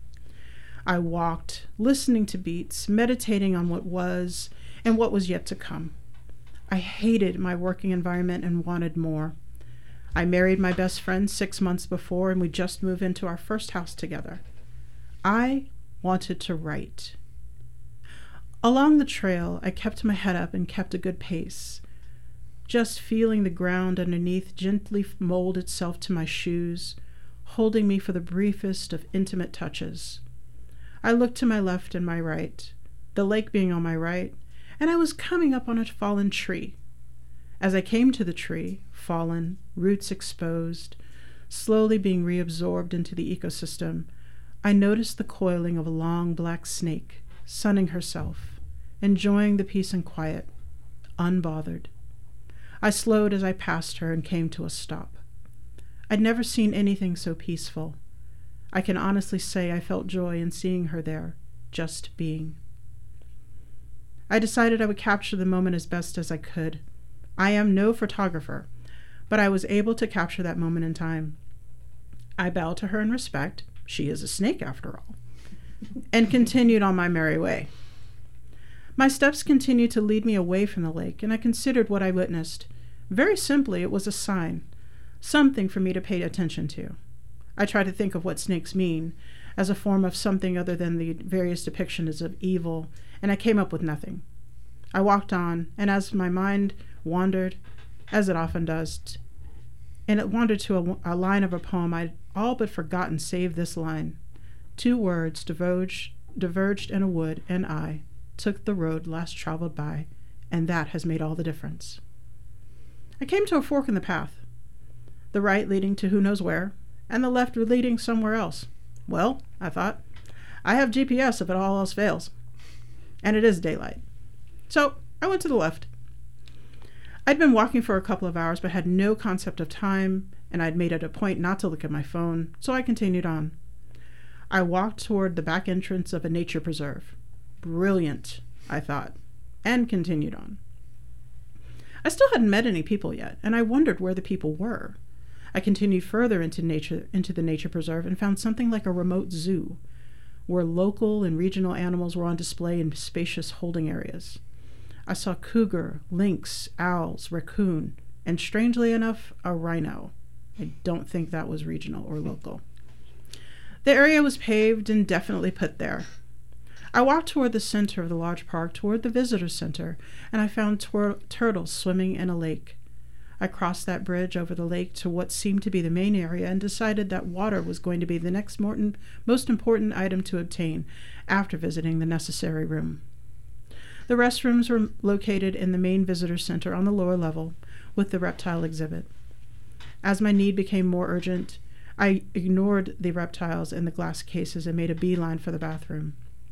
I walked, listening to beats, meditating on what was and what was yet to come. I hated my working environment and wanted more. I married my best friend 6 months before, and we just moved into our first house together. I wanted to write. Along the trail, I kept my head up and kept a good pace, just feeling the ground underneath gently mold itself to my shoes, holding me for the briefest of intimate touches. I looked to my left and my right, the lake being on my right, and I was coming up on a fallen tree. As I came to the tree, fallen, roots exposed, slowly being reabsorbed into the ecosystem, I noticed the coiling of a long black snake, sunning herself, enjoying the peace and quiet, unbothered. I slowed as I passed her and came to a stop. I'd never seen anything so peaceful. I can honestly say I felt joy in seeing her there, just being. I decided I would capture the moment as best as I could. I am no photographer, but I was able to capture that moment in time. I bowed to her in respect, she is a snake after all, and continued on my merry way. My steps continued to lead me away from the lake, and I considered what I witnessed. Very simply, it was a sign, something for me to pay attention to. I tried to think of what snakes mean, as a form of something other than the various depictions of evil, and I came up with nothing. I walked on, and as my mind wandered, as it often does, and it wandered to a line of a poem I'd all but forgotten save this line. 2 words diverged in a wood, and I took the road last traveled by, and that has made all the difference. I came to a fork in the path, the right leading to who knows where, and the left leading somewhere else. Well, I thought, I have GPS if it all else fails. And it is daylight. So I went to the left. I'd been walking for a couple of hours, but had no concept of time, and I'd made it a point not to look at my phone, so I continued on. I walked toward the back entrance of a nature preserve. Brilliant, I thought, and continued on. I still hadn't met any people yet, and I wondered where the people were. I continued further into the nature preserve and found something like a remote zoo, where local and regional animals were on display in spacious holding areas. I saw cougar, lynx, owls, raccoon, and strangely enough, a rhino. I don't think that was regional or local. The area was paved and definitely put there. I walked toward the center of the large park, toward the visitor center, and I found turtles swimming in a lake. I crossed that bridge over the lake to what seemed to be the main area and decided that water was going to be the next most important item to obtain after visiting the necessary room. The restrooms were located in the main visitor center on the lower level with the reptile exhibit. As my need became more urgent, I ignored the reptiles in the glass cases and made a beeline for the bathroom.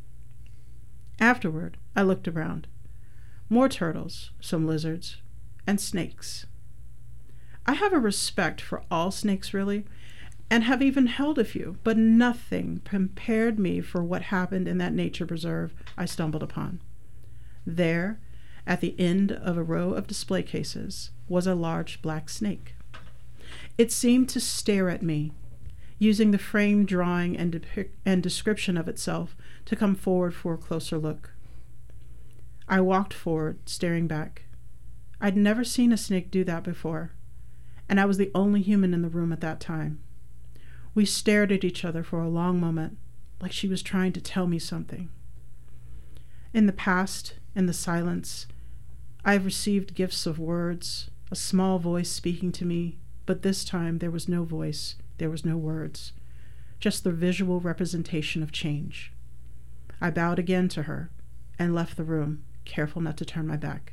Afterward, I looked around. More turtles, some lizards, and snakes. I have a respect for all snakes, really, and have even held a few, but nothing prepared me for what happened in that nature preserve I stumbled upon. There, at the end of a row of display cases, was a large black snake. It seemed to stare at me, using the framed drawing and description of itself to come forward for a closer look. I walked forward, staring back. I'd never seen a snake do that before, and I was the only human in the room at that time. We stared at each other for a long moment, like she was trying to tell me something. In the past, in the silence, I have received gifts of words, a small voice speaking to me, but this time there was no voice, there was no words, just the visual representation of change. I bowed again to her and left the room, careful not to turn my back.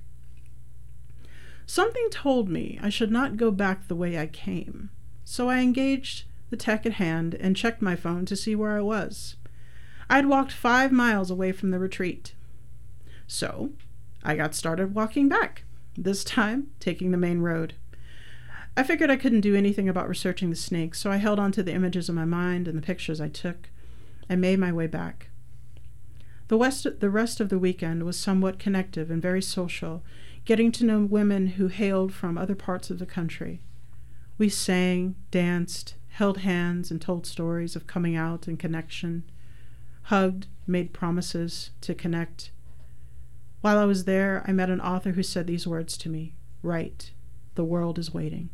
Something told me I should not go back the way I came, so I engaged the tech at hand and checked my phone to see where I was. I'd walked 5 miles away from the retreat. So I got started walking back, this time taking the main road. I figured I couldn't do anything about researching the snakes, so I held on to the images in my mind and the pictures I took and made my way back. The rest of the weekend was somewhat connective and very social, getting to know women who hailed from other parts of the country. We sang, danced, held hands, and told stories of coming out and connection, hugged, made promises to connect. While I was there, I met an author who said these words to me, "Write, the world is waiting."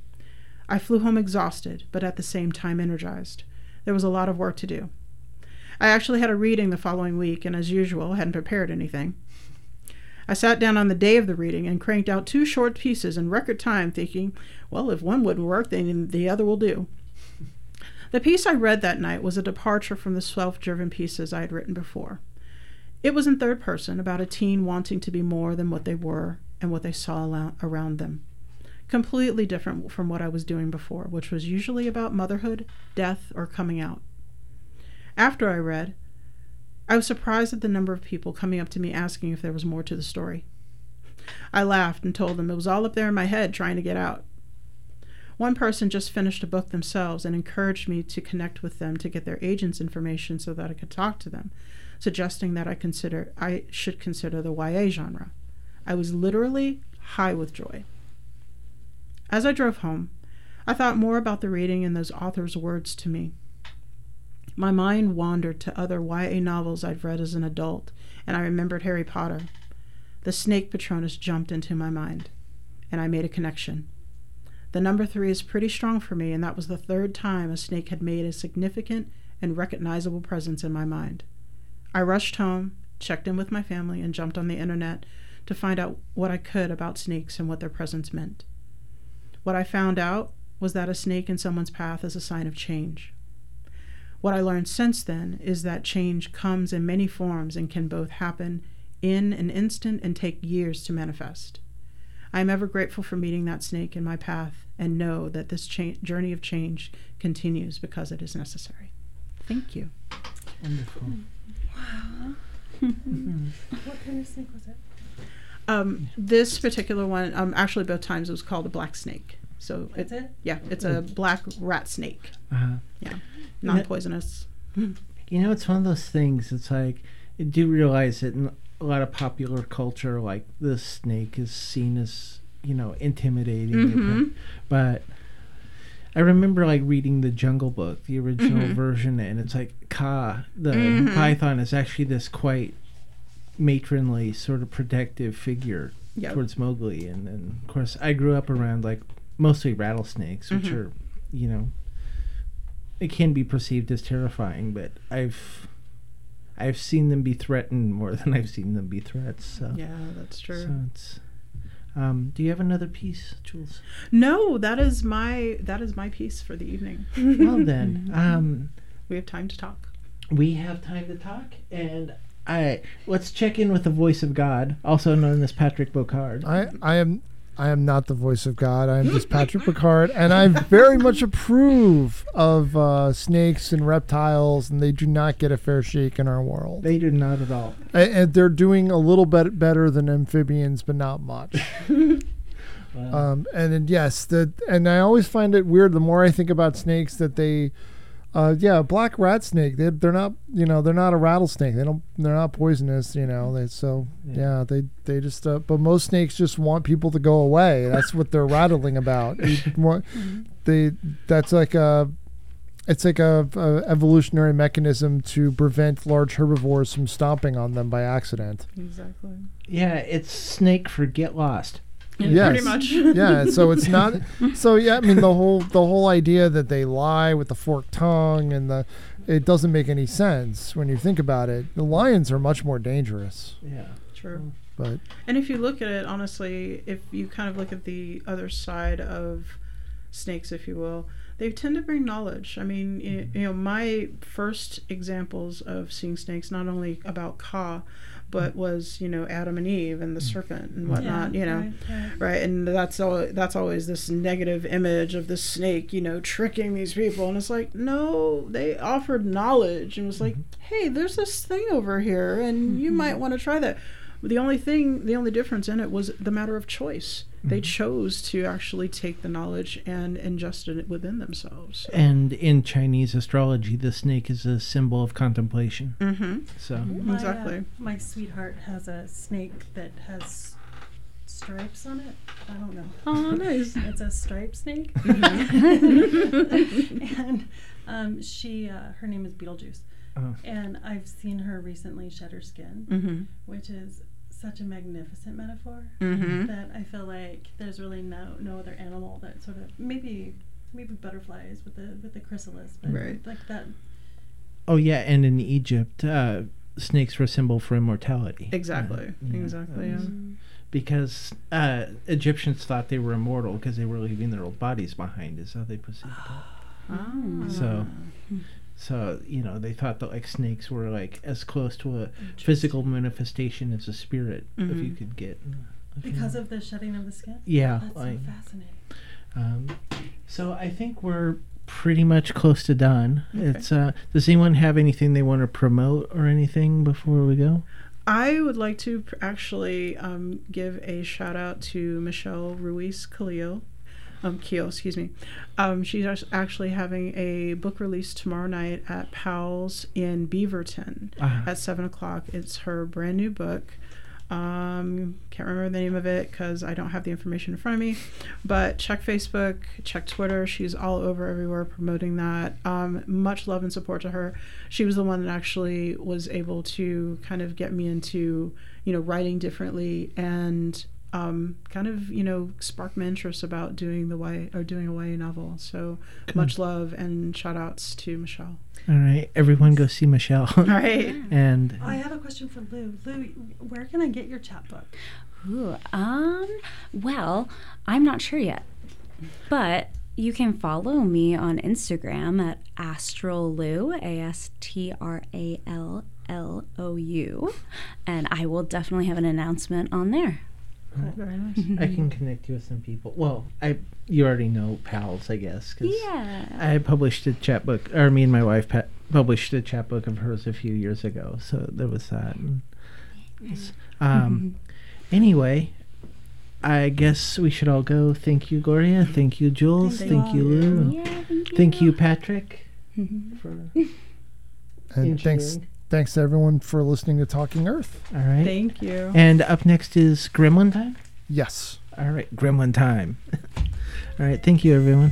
I flew home exhausted, but at the same time energized. There was a lot of work to do. I actually had a reading the following week, and as usual, hadn't prepared anything. I sat down on the day of the reading and cranked out 2 short pieces in record time, thinking, well, if one wouldn't work, then the other will do. The piece I read that night was a departure from the self-driven pieces I had written before. It was in third person, about a teen wanting to be more than what they were and what they saw around them. Completely different from what I was doing before, which was usually about motherhood, death, or coming out. After I read, I was surprised at the number of people coming up to me asking if there was more to the story. I laughed and told them it was all up there in my head trying to get out. One person just finished a book themselves and encouraged me to connect with them to get their agent's information so that I could talk to them, suggesting that I should consider the YA genre. I was literally high with joy. As I drove home, I thought more about the reading and those authors' words to me. My mind wandered to other YA novels I'd read as an adult, and I remembered Harry Potter. The snake Patronus jumped into my mind, and I made a connection. The number 3 is pretty strong for me, and that was the 3rd time a snake had made a significant and recognizable presence in my mind. I rushed home, checked in with my family, and jumped on the internet to find out what I could about snakes and what their presence meant. What I found out was that a snake in someone's path is a sign of change. What I learned since then is that change comes in many forms and can both happen in an instant and take years to manifest. I am ever grateful for meeting that snake in my path and know that this journey of change continues because it is necessary. Thank you. Wonderful. Wow. What kind of snake was it? This particular one, actually both times it was called a black snake. So That's it? Yeah, it's a black rat snake. Yeah, non-poisonous. It's one of those things. It's like, I do realize that in a lot of popular culture, like the snake is seen as, intimidating. Mm-hmm. But I remember like reading the Jungle Book, the original version, and it's like Kaa, the python, is actually this quite matronly, sort of protective figure towards Mowgli. And of course, I grew up around like mostly rattlesnakes, which are, it can be perceived as terrifying, but I've seen them be threatened more than I've seen them be threats. So yeah, that's true. So it's, do you have another piece, Jules? No, that is my piece for the evening. Well then, we have time to talk. We have time to talk, and let's check in with the voice of God, also known as Patrick Bocard. I am not the voice of God. I am just Patrick Bocard, and I very much approve of snakes and reptiles, and they do not get a fair shake in our world. They do not at all. And they're doing a little bit better than amphibians, but not much. Wow. And then, yes, and I always find it weird the more I think about snakes that they. A black rat snake. They're not, they're not a rattlesnake. They're not poisonous. They just. But most snakes just want people to go away. That's what they're rattling about. That's like it's like a evolutionary mechanism to prevent large herbivores from stomping on them by accident. Exactly. Yeah, it's snake for get lost. Yes. Pretty much. Yeah, so it's not. So yeah, I mean the whole idea that they lie with the forked tongue and it doesn't make any sense when you think about it. The lions are much more dangerous. Yeah, true. And if you look at it honestly, if you kind of look at the other side of snakes, if you will, they tend to bring knowledge. I mean, my first examples of seeing snakes, not only about Kaa, but was Adam and Eve and the serpent and whatnot, right? And that's always this negative image of the snake, tricking these people, and it's like, no, they offered knowledge and was like, hey, there's this thing over here, and you might want to try that. The only difference in it was the matter of choice. They chose to actually take the knowledge and ingest it within themselves. So. And in Chinese astrology, the snake is a symbol of contemplation. Mm-hmm. So exactly. My sweetheart has a snake that has stripes on it. I don't know. Oh, nice. It's a striped snake. And she, her name is Beetlejuice. Oh. And I've seen her recently shed her skin, which is such a magnificent metaphor that I feel like there's really no other animal that sort of maybe butterflies with the chrysalis, but right. like that Oh, yeah, and in Egypt, snakes were a symbol for immortality. Exactly. Exactly. Yeah. Because Egyptians thought they were immortal because they were leaving their old bodies behind, is how they perceived it. So, you know, they thought that, like, snakes were, like, as close to a physical manifestation as a spirit if you could get. Because of the shedding of the skin? Yeah. That's so fascinating. So I think we're pretty much close to done. Okay. It's does anyone have anything they want to promote or anything before we go? I would like to actually give a shout out to Michelle Ruiz Keo, excuse me. She's actually having a book release tomorrow night at Powell's in Beaverton at 7:00. It's her brand new book. Can't remember the name of it because I don't have the information in front of me, but check Facebook, check Twitter. She's all over everywhere promoting that. Much love and support to her. She was the one that actually was able to kind of get me into, you know, writing differently and kind of, you know, spark my interest about doing a YA novel. So much love and shout outs to Michelle. All right, everyone go see Michelle. All right. And I have a question for Lou. Lou, where can I get your chapbook? Ooh, well, I'm not sure yet, but you can follow me on Instagram at AstralLou, AstralLou, and I will definitely have an announcement on there. Very nice. I can connect you with some people. Well, you already know pals, I guess. Cause yeah. I published a chapbook, or me and my wife published a chapbook of hers a few years ago, so there was that. Anyway, I guess we should all go. Thank you, Gloria. Thank you, Jules. Thank you, Lou. Yeah, thank you, Patrick. And thanks to everyone for listening to Talking Earth. All right. Thank you. And up next is Gremlin time? Yes. All right, Gremlin time. All right, thank you, everyone.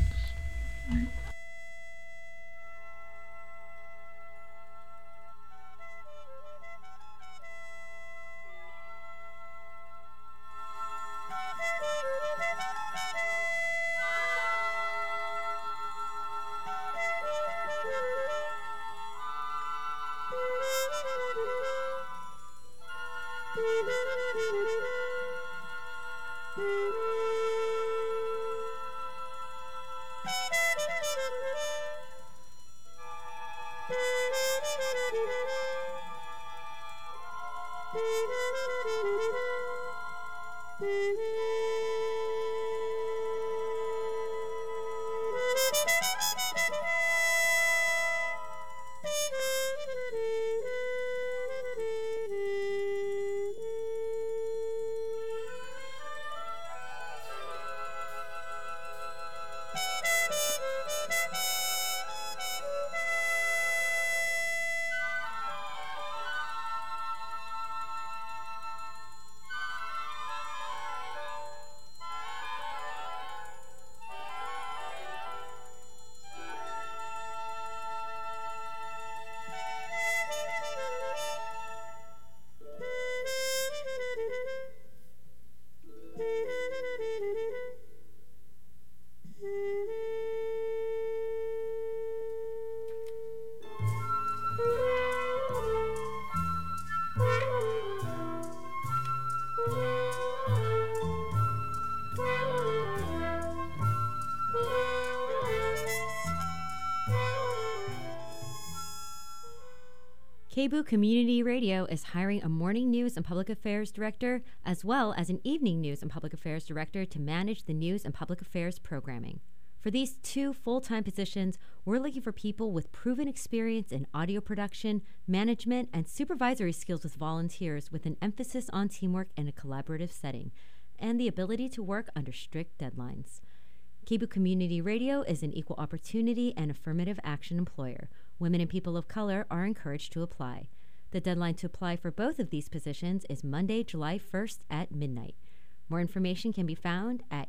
KBOO Community Radio is hiring a morning news and public affairs director as well as an evening news and public affairs director to manage the news and public affairs programming. For these 2 full-time positions, we're looking for people with proven experience in audio production, management, and supervisory skills with volunteers with an emphasis on teamwork in a collaborative setting, and the ability to work under strict deadlines. KBOO Community Radio is an equal opportunity and affirmative action employer. Women and people of color are encouraged to apply. The deadline to apply for both of these positions is Monday, July 1st at midnight. More information can be found at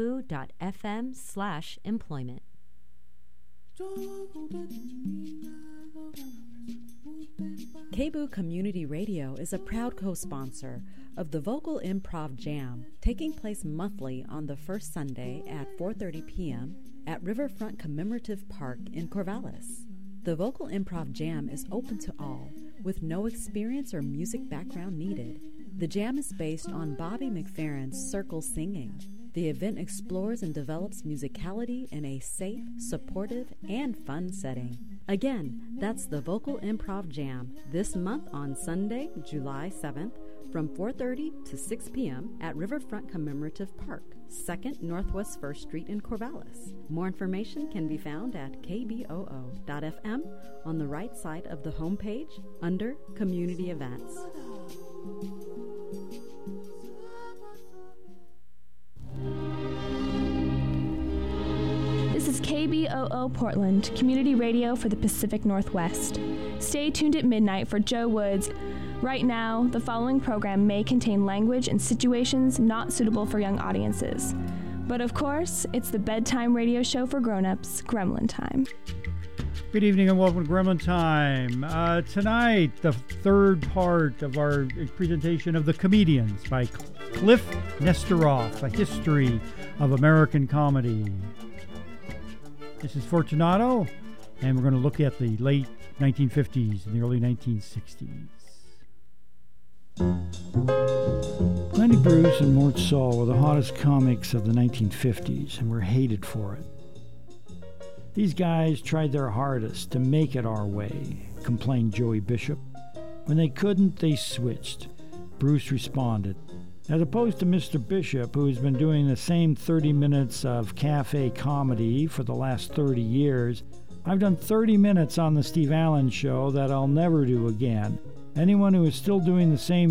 kboo.fm/employment. KBOO Community Radio is a proud co-sponsor of the Vocal Improv Jam, taking place monthly on the first Sunday at 4:30 p.m. at Riverfront Commemorative Park in Corvallis. The Vocal Improv Jam is open to all, with no experience or music background needed. The jam is based on Bobby McFerrin's Circle Singing. The event explores and develops musicality in a safe, supportive, and fun setting. Again, that's the Vocal Improv Jam this month on Sunday, July 7th from 4:30 to 6 p.m. at Riverfront Commemorative Park, 2nd Northwest 1st Street in Corvallis. More information can be found at kboo.fm on the right side of the homepage under Community Events. This is KBOO Portland, community radio for the Pacific Northwest. Stay tuned at midnight for Joe Woods. Right now, the following program may contain language and situations not suitable for young audiences. But of course, it's the bedtime radio show for grown-ups, Gremlin Time. Good evening and welcome to Gremlin Time. Tonight, the third part of our presentation of The Comedians by Cliff Nesteroff, a history of American comedy. This is Fortunato, and we're going to look at the late 1950s and the early 1960s. Lenny Bruce and Mort Sahl were the hottest comics of the 1950s and were hated for it. These guys tried their hardest to make it our way, complained Joey Bishop. When they couldn't, they switched. Bruce responded. As opposed to Mr. Bishop, who has been doing the same 30 minutes of cafe comedy for the last 30 years, I've done 30 minutes on the Steve Allen Show that I'll never do again. Anyone who is still doing the same